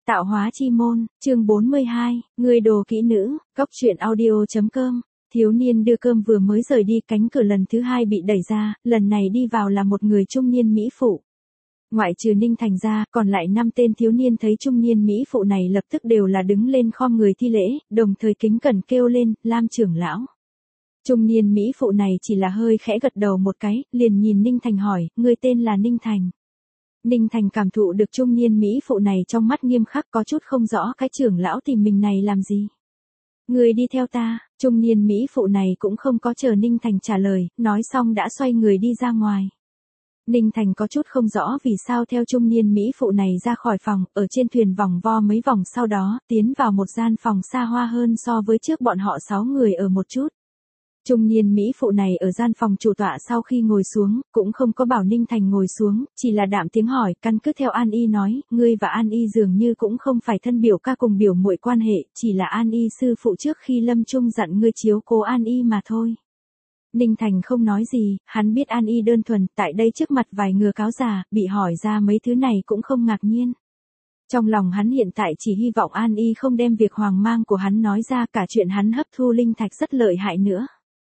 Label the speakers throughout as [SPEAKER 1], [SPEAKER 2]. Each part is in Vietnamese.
[SPEAKER 1] Tạo hóa chi môn, chương 42, người đồ kỹ nữ, cóc truyện audio.com. Thiếu niên đưa cơm vừa mới rời đi, cánh cửa lần thứ hai bị đẩy ra, lần này đi vào là một người trung niên mỹ phụ. Ngoại trừ Ninh Thành ra, còn lại 5 tên thiếu niên thấy trung niên mỹ phụ này lập tức đều là đứng lên khom người thi lễ, đồng thời kính cẩn kêu lên, Lam trưởng lão. Trung niên mỹ phụ này chỉ là hơi khẽ gật đầu một cái, liền nhìn Ninh Thành hỏi, người tên là Ninh Thành. Ninh Thành cảm thụ được trung niên mỹ phụ này trong mắt nghiêm khắc, có chút không rõ cái trưởng lão tìm mình này làm gì. Người đi theo ta, trung niên mỹ phụ này cũng không có chờ Ninh Thành trả lời, nói xong đã xoay người đi ra ngoài. Ninh Thành có chút không rõ vì sao theo trung niên mỹ phụ này ra khỏi phòng, ở trên thuyền vòng vo mấy vòng sau đó, tiến vào một gian phòng xa hoa hơn so với trước bọn họ 6 người ở một chút. Trung niên mỹ phụ này ở gian phòng chủ tọa sau khi ngồi xuống, cũng không có bảo Ninh Thành ngồi xuống, chỉ là đạm tiếng hỏi, căn cứ theo An Y nói, ngươi và An Y dường như cũng không phải thân biểu ca cùng biểu muội quan hệ, chỉ là An Y sư phụ trước khi lâm chung dặn ngươi chiếu cố An Y mà thôi. Ninh Thành không nói gì, hắn biết An Y đơn thuần, tại đây trước mặt vài ngừa cáo già, bị hỏi ra mấy thứ này cũng không ngạc nhiên. Trong lòng hắn hiện tại chỉ hy vọng An Y không đem việc hoang mang của hắn nói ra, cả chuyện hắn hấp thu linh thạch rất lợi hại nữa.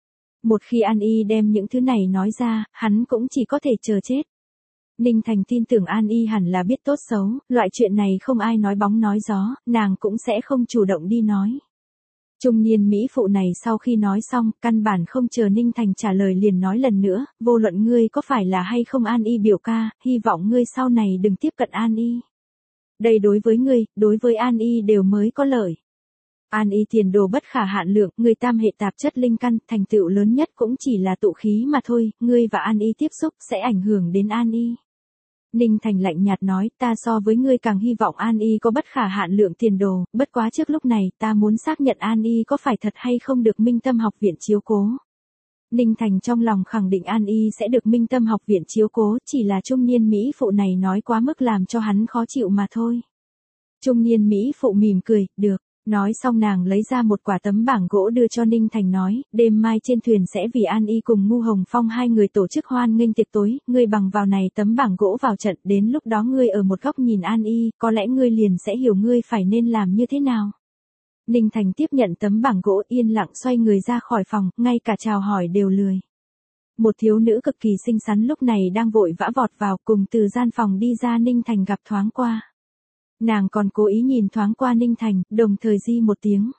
[SPEAKER 1] Một khi An Y đem những thứ này nói ra, hắn cũng chỉ có thể chờ chết. Ninh Thành tin tưởng An Y hẳn là biết tốt xấu, loại chuyện này không ai nói bóng nói gió, nàng cũng sẽ không chủ động đi nói. Trung niên mỹ phụ này sau khi nói xong, căn bản không chờ Ninh Thành trả lời liền nói lần nữa, vô luận ngươi có phải là hay không An Y biểu ca, hy vọng ngươi sau này đừng tiếp cận An Y. Đây đối với ngươi, đối với An Y đều mới có lợi. An Y tiền đồ bất khả hạn lượng, người tam hệ tạp chất linh căn, thành tựu lớn nhất cũng chỉ là tụ khí mà thôi, ngươi và An Y tiếp xúc sẽ ảnh hưởng đến An Y. Ninh Thành lạnh nhạt nói, ta so với ngươi càng hy vọng An Y có bất khả hạn lượng tiền đồ, bất quá trước lúc này ta muốn xác nhận An Y có phải thật hay không được Minh Tâm học viện chiếu cố. Ninh Thành trong lòng khẳng định An Y sẽ được Minh Tâm học viện chiếu cố, chỉ là trung niên mỹ phụ này nói quá mức làm cho hắn khó chịu mà thôi. Trung niên mỹ phụ mỉm cười, được. Nói xong nàng lấy ra một quả tấm bảng gỗ đưa cho Ninh Thành nói, đêm mai trên thuyền sẽ vì An Y cùng Ngu Hồng Phong hai người tổ chức hoan nghênh tiệc tối, ngươi bằng vào này tấm bảng gỗ vào trận, đến lúc đó ngươi ở một góc nhìn An Y, có lẽ ngươi liền sẽ hiểu ngươi phải nên làm như thế nào. Ninh Thành tiếp nhận tấm bảng gỗ yên lặng xoay người ra khỏi phòng, ngay cả chào hỏi đều lười. Một thiếu nữ cực kỳ xinh xắn lúc này đang vội vã vọt vào, cùng từ gian phòng đi ra Ninh Thành gặp thoáng qua. Nàng còn cố ý nhìn thoáng qua Ninh Thành, đồng thời di một tiếng.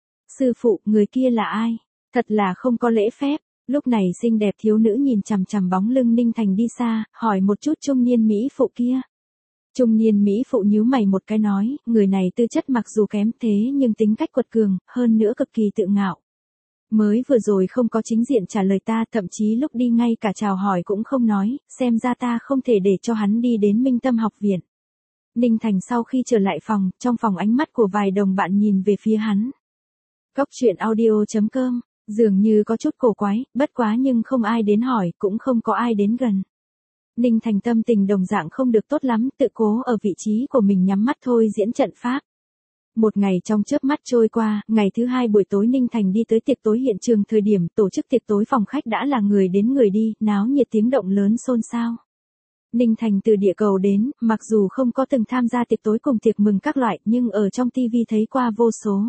[SPEAKER 1] Sư phụ, người kia là ai? Thật là không có lễ phép. Lúc này xinh đẹp thiếu nữ nhìn chằm chằm bóng lưng Ninh Thành đi xa, hỏi một chút trung niên mỹ phụ kia. Trung niên mỹ phụ nhíu mày một cái nói, người này tư chất mặc dù kém thế nhưng tính cách quật cường, hơn nữa cực kỳ tự ngạo. Mới vừa rồi không có chính diện trả lời ta, thậm chí lúc đi ngay cả chào hỏi cũng không nói, xem ra ta không thể để cho hắn đi đến Minh Tâm học viện. Ninh Thành sau khi trở lại phòng, trong phòng ánh mắt của vài đồng bạn nhìn về phía hắn. Cóc truyện audio.com, dường như có chút cổ quái, bất quá nhưng không ai đến hỏi, cũng không có ai đến gần. Ninh Thành tâm tình đồng dạng không được tốt lắm, tự cố ở vị trí của mình nhắm mắt thôi diễn trận pháp. Một ngày trong chớp mắt trôi qua, ngày thứ hai buổi tối Ninh Thành đi tới tiệc tối hiện trường, thời điểm tổ chức tiệc tối phòng khách đã là người đến người đi, náo nhiệt tiếng động lớn xôn xao. Ninh Thành từ địa cầu đến, mặc dù không có từng tham gia tiệc tối cùng tiệc mừng các loại, nhưng ở trong TV thấy qua vô số.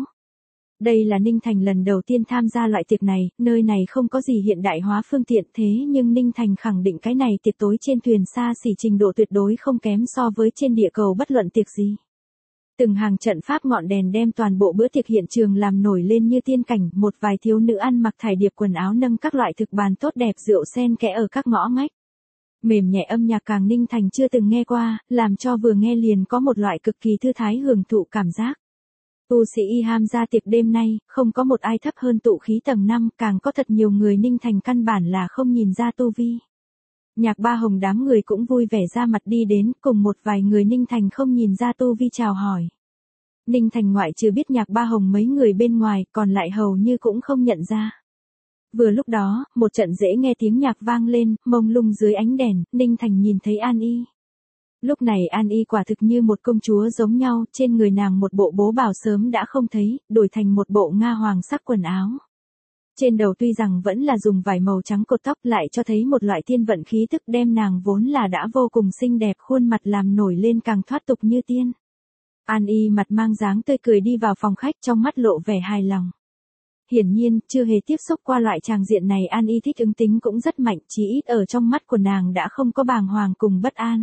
[SPEAKER 1] Đây là Ninh Thành lần đầu tiên tham gia loại tiệc này, nơi này không có gì hiện đại hóa phương tiện thế nhưng Ninh Thành khẳng định cái này tiệc tối trên thuyền xa xỉ trình độ tuyệt đối không kém so với trên địa cầu bất luận tiệc gì. Từng hàng trận pháp ngọn đèn đem toàn bộ bữa tiệc hiện trường làm nổi lên như tiên cảnh, một vài thiếu nữ ăn mặc thải điệp quần áo nâng các loại thực bàn tốt đẹp rượu sen kẽ ở các ngõ ngách. Mềm nhẹ âm nhạc càng Ninh Thành chưa từng nghe qua, làm cho vừa nghe liền có một loại cực kỳ thư thái hưởng thụ cảm giác. Tu sĩ tham gia tiệc đêm nay, không có một ai thấp hơn tụ khí tầng 5, càng có thật nhiều người Ninh Thành căn bản là không nhìn ra tu vi. Nhạc Ba Hồng đám người cũng vui vẻ ra mặt đi đến, cùng một vài người Ninh Thành không nhìn ra tu vi chào hỏi. Ninh Thành ngoại trừ biết Nhạc Ba Hồng mấy người bên ngoài, còn lại hầu như cũng không nhận ra. Vừa lúc đó, một trận dễ nghe tiếng nhạc vang lên, mông lung dưới ánh đèn, Ninh Thành nhìn thấy An Y. Lúc này An Y quả thực như một công chúa giống nhau, trên người nàng một bộ bố bào sớm đã không thấy, đổi thành một bộ nga hoàng sắc quần áo. Trên đầu tuy rằng vẫn là dùng vải màu trắng cột tóc, lại cho thấy một loại thiên vận khí tức đem nàng vốn là đã vô cùng xinh đẹp khuôn mặt làm nổi lên càng thoát tục như tiên. An Y mặt mang dáng tươi cười đi vào phòng khách, trong mắt lộ vẻ hài lòng. Hiển nhiên, chưa hề tiếp xúc qua loại tràng diện này, An Y thích ứng tính cũng rất mạnh, chỉ ít ở trong mắt của nàng đã không có bàng hoàng cùng bất an.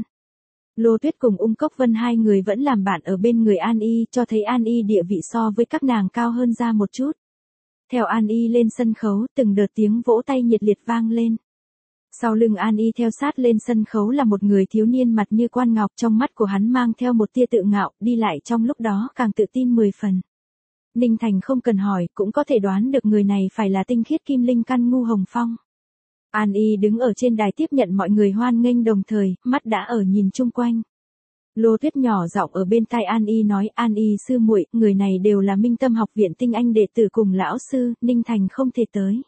[SPEAKER 1] Lô Tuyết cùng Ung Cốc Vân hai người vẫn làm bạn ở bên người An Y, cho thấy An Y địa vị so với các nàng cao hơn ra một chút. Theo An Y lên sân khấu, từng đợt tiếng vỗ tay nhiệt liệt vang lên. Sau lưng An Y theo sát lên sân khấu là một người thiếu niên mặt như quan ngọc, trong mắt của hắn mang theo một tia tự ngạo, đi lại trong lúc đó càng tự tin 10 phần. Ninh Thành không cần hỏi, cũng có thể đoán được người này phải là tinh khiết kim linh căn Ngu Hồng Phong. An Y đứng ở trên đài tiếp nhận mọi người hoan nghênh, đồng thời, mắt đã ở nhìn chung quanh. Lô Tuyết nhỏ giọng ở bên tai An Y nói, An Y sư muội, người này đều là Minh Tâm học viện tinh anh đệ tử cùng lão sư, Ninh Thành không thể tới.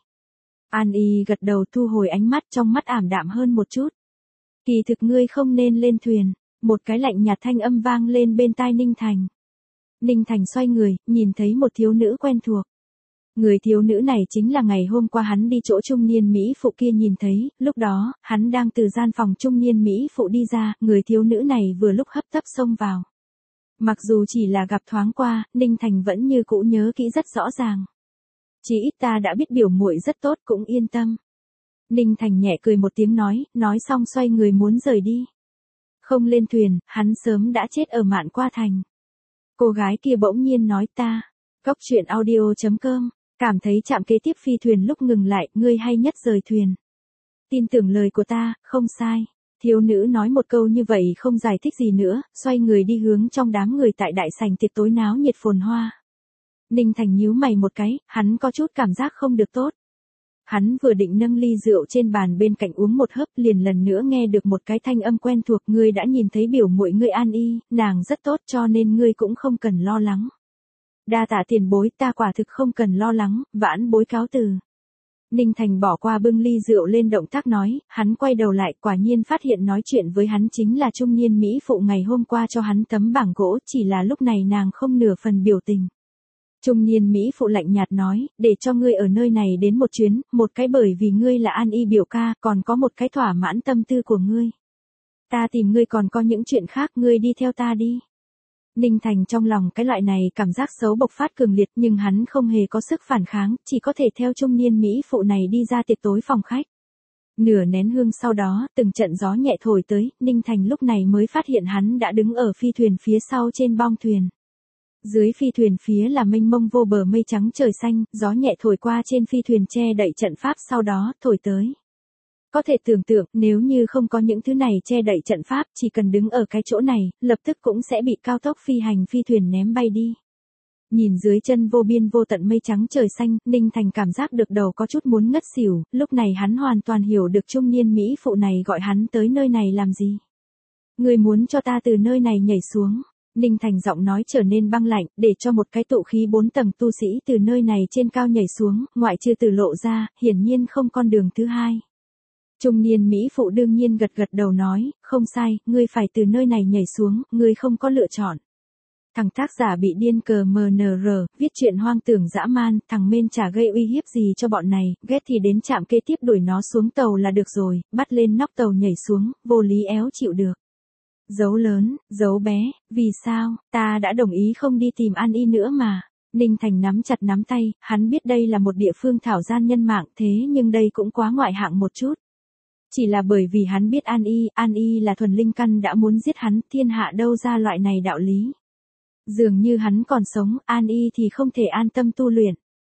[SPEAKER 1] An Y gật đầu, thu hồi ánh mắt, trong mắt ảm đạm hơn một chút. Kỳ thực ngươi không nên lên thuyền, một cái lạnh nhạt thanh âm vang lên bên tai Ninh Thành. Ninh Thành xoay người, nhìn thấy một thiếu nữ quen thuộc. Người thiếu nữ này chính là ngày hôm qua hắn đi chỗ trung niên Mỹ phụ kia nhìn thấy, lúc đó, hắn đang từ gian phòng trung niên Mỹ phụ đi ra, người thiếu nữ này vừa lúc hấp tấp xông vào. Mặc dù chỉ là gặp thoáng qua, Ninh Thành vẫn như cũ nhớ kỹ rất rõ ràng. Chỉ ít ta đã biết biểu muội rất tốt, cũng yên tâm. Ninh Thành nhẹ cười một tiếng nói xong xoay người muốn rời đi. Không lên thuyền, hắn sớm đã chết ở Mạn Qua Thành. Cô gái kia bỗng nhiên nói ta. Cốc truyện audio.com, cảm thấy trạm kế tiếp phi thuyền lúc ngừng lại, ngươi hay nhất rời thuyền. Tin tưởng lời của ta, không sai. Thiếu nữ nói một câu như vậy không giải thích gì nữa, xoay người đi hướng trong đám người tại đại sảnh tiệc tối náo nhiệt phồn hoa. Ninh Thành nhíu mày một cái, hắn có chút cảm giác không được tốt. Hắn vừa định nâng ly rượu trên bàn bên cạnh uống một hớp, liền lần nữa nghe được một cái thanh âm quen thuộc, ngươi đã nhìn thấy biểu muội ngươi An Y, nàng rất tốt cho nên ngươi cũng không cần lo lắng. Đa tạ tiền bối, ta quả thực không cần lo lắng, vãn bối cáo từ. Ninh Thành bỏ qua bưng ly rượu lên động tác nói, hắn quay đầu lại, quả nhiên phát hiện nói chuyện với hắn chính là trung niên Mỹ phụ ngày hôm qua cho hắn tấm bảng gỗ, chỉ là lúc này nàng không nửa phần biểu tình. Trung niên Mỹ phụ lạnh nhạt nói, để cho ngươi ở nơi này đến một chuyến, một cái bởi vì ngươi là An Y biểu ca, còn có một cái thỏa mãn tâm tư của ngươi. Ta tìm ngươi còn có những chuyện khác, ngươi đi theo ta đi. Ninh Thành trong lòng cái loại này cảm giác xấu bộc phát cường liệt, nhưng hắn không hề có sức phản kháng, chỉ có thể theo trung niên Mỹ phụ này đi ra tiệc tối phòng khách. Nửa nén hương sau đó, từng trận gió nhẹ thổi tới, Ninh Thành lúc này mới phát hiện hắn đã đứng ở phi thuyền phía sau trên bong thuyền. Dưới phi thuyền phía là mênh mông vô bờ mây trắng trời xanh, gió nhẹ thổi qua trên phi thuyền che đậy trận pháp sau đó thổi tới. Có thể tưởng tượng, nếu như không có những thứ này che đậy trận pháp, chỉ cần đứng ở cái chỗ này, lập tức cũng sẽ bị cao tốc phi hành phi thuyền ném bay đi. Nhìn dưới chân vô biên vô tận mây trắng trời xanh, Ninh Thành cảm giác được đầu có chút muốn ngất xỉu, lúc này hắn hoàn toàn hiểu được trung niên Mỹ phụ này gọi hắn tới nơi này làm gì. Người muốn cho ta từ nơi này nhảy xuống. Ninh Thành giọng nói trở nên băng lạnh, để cho một cái tụ khí 4 tầng tu sĩ từ nơi này trên cao nhảy xuống, ngoại trừ Tử Lộ ra, hiển nhiên không con đường thứ hai. Trung niên Mỹ phụ đương nhiên gật gật đầu nói, không sai, ngươi phải từ nơi này nhảy xuống, ngươi không có lựa chọn. Thằng tác giả bị điên cờ MNR, viết chuyện hoang tưởng dã man, thằng mên chả gây uy hiếp gì cho bọn này, ghét thì đến trạm kế tiếp đuổi nó xuống tàu là được rồi, bắt lên nóc tàu nhảy xuống, vô lý éo chịu được. Dấu lớn, dấu bé, vì sao, ta đã đồng ý không đi tìm An Y nữa mà. Ninh Thành nắm chặt nắm tay, hắn biết đây là một địa phương thảo gian nhân mạng, thế nhưng đây cũng quá ngoại hạng một chút. Chỉ là bởi vì hắn biết An Y là thuần linh căn đã muốn giết hắn, thiên hạ đâu ra loại này đạo lý. Dường như hắn còn sống, An Y thì không thể an tâm tu luyện.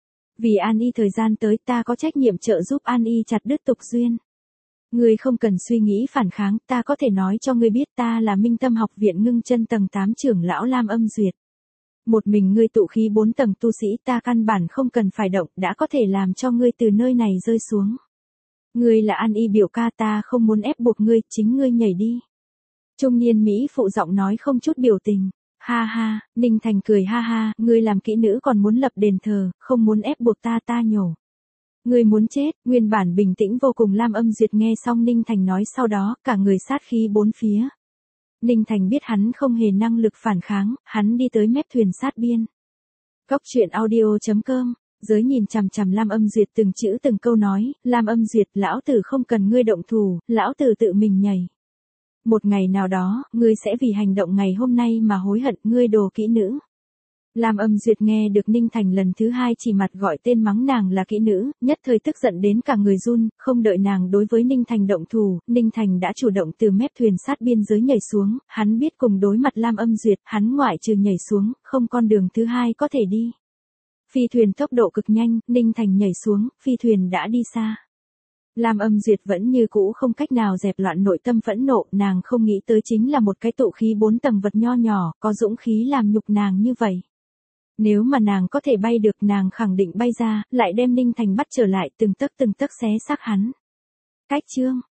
[SPEAKER 1] Vì An Y thời gian tới ta có trách nhiệm trợ giúp An Y chặt đứt tục duyên. Ngươi không cần suy nghĩ phản kháng, ta có thể nói cho ngươi biết ta là Minh Tâm học viện Ngưng Chân tầng 8 trưởng lão Lam Âm Duyệt. Một mình ngươi tụ khí 4 tầng tu sĩ ta căn bản không cần phải động, đã có thể làm cho ngươi từ nơi này rơi xuống. Ngươi là An Y biểu ca, ta không muốn ép buộc ngươi, chính ngươi nhảy đi. Trung niên Mỹ phụ giọng nói không chút biểu tình. Ha ha, Ninh Thành cười ha ha, ngươi làm kỹ nữ còn muốn lập đền thờ, không muốn ép buộc ta nhổ. Ngươi muốn chết, nguyên bản bình tĩnh vô cùng Lam Âm Duyệt nghe xong Ninh Thành nói sau đó, cả người sát khí bốn phía. Ninh Thành biết hắn không hề năng lực phản kháng, hắn đi tới mép thuyền sát biên. Cốc truyện audio.com, giới nhìn chằm chằm Lam Âm Duyệt từng chữ từng câu nói, Lam Âm Duyệt, lão tử không cần ngươi động thủ, lão tử tự mình nhảy. Một ngày nào đó, ngươi sẽ vì hành động ngày hôm nay mà hối hận, ngươi đồ kỹ nữ. Lam Âm Duyệt nghe được Ninh Thành lần thứ hai chỉ mặt gọi tên mắng nàng là kỹ nữ, nhất thời tức giận đến cả người run, không đợi nàng đối với Ninh Thành động thủ, Ninh Thành đã chủ động từ mép thuyền sát biên giới nhảy xuống, hắn biết cùng đối mặt Lam Âm Duyệt, hắn ngoại trừ nhảy xuống, không con đường thứ hai có thể đi. Phi thuyền tốc độ cực nhanh, Ninh Thành nhảy xuống, phi thuyền đã đi xa. Lam Âm Duyệt vẫn như cũ không cách nào dẹp loạn nội tâm phẫn nộ, nàng không nghĩ tới chính là một cái tụ khí 4 tầng vật nho nhỏ, có dũng khí làm nhục nàng như vậy. Nếu mà nàng có thể bay được nàng khẳng định bay ra, lại đem Ninh Thành bắt trở lại từng tấc xé xác hắn. Cách chương.